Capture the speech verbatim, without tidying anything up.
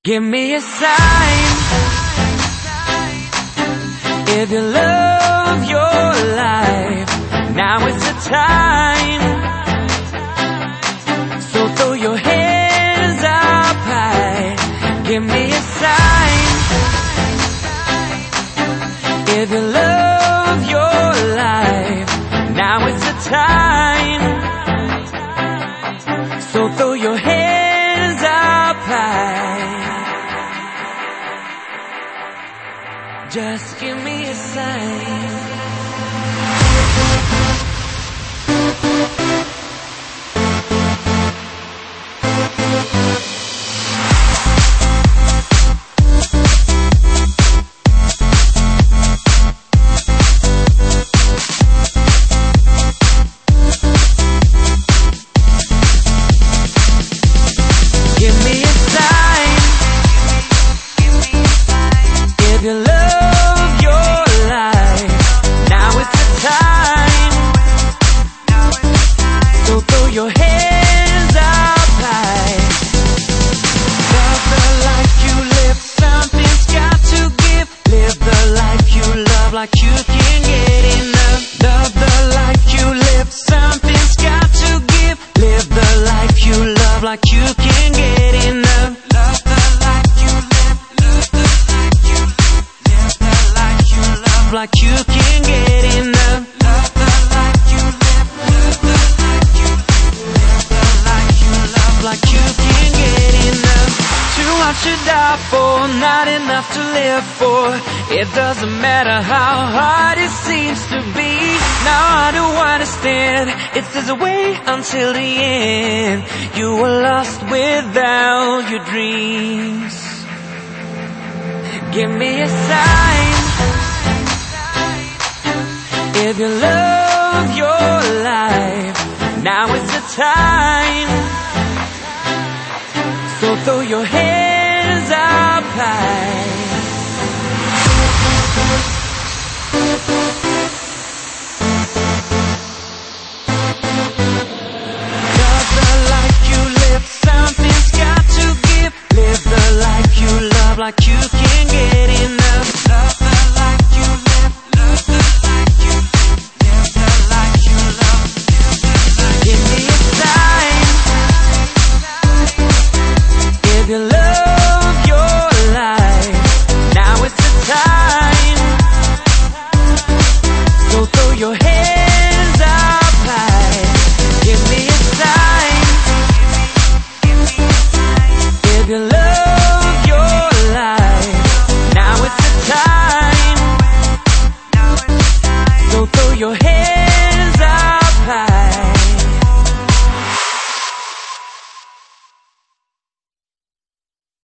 Give me a sign if you love your life. Now is the time. So throw your hands up high. Give me a sign if you love your life. Now is the time. So throw your hands up high. Just give me a sign. Give me a sign if you love your life. Now is the time. So throw your hands up high. Love the life you live. Something's got to give. Live the life you love like you can't get enough. Love the life you live. Something's got to give. Live the life you love like you can't get enough. Love the life you live. Live the life you live. Live the life you love like you can't get enough. Love the life you live. Live the life you live. Live the life you love like you can't get enough. Too much to die for, not enough to live for. It doesn't matter how hard it seems to be. Now I do understand. It's this way until the end. You were lost without your dreams. Give me a sign if you love your life. Now is the time. So throw your hands up high. Love the life you live. Something's got to give. Live the life you love like you can't get enough. Love the life you live. Love the life you live. Live the life you love. Give me a sign if you love your life. Now is the time. So throw your hands up high. Give me a sign if you love your life. Now is the time. So throw your hands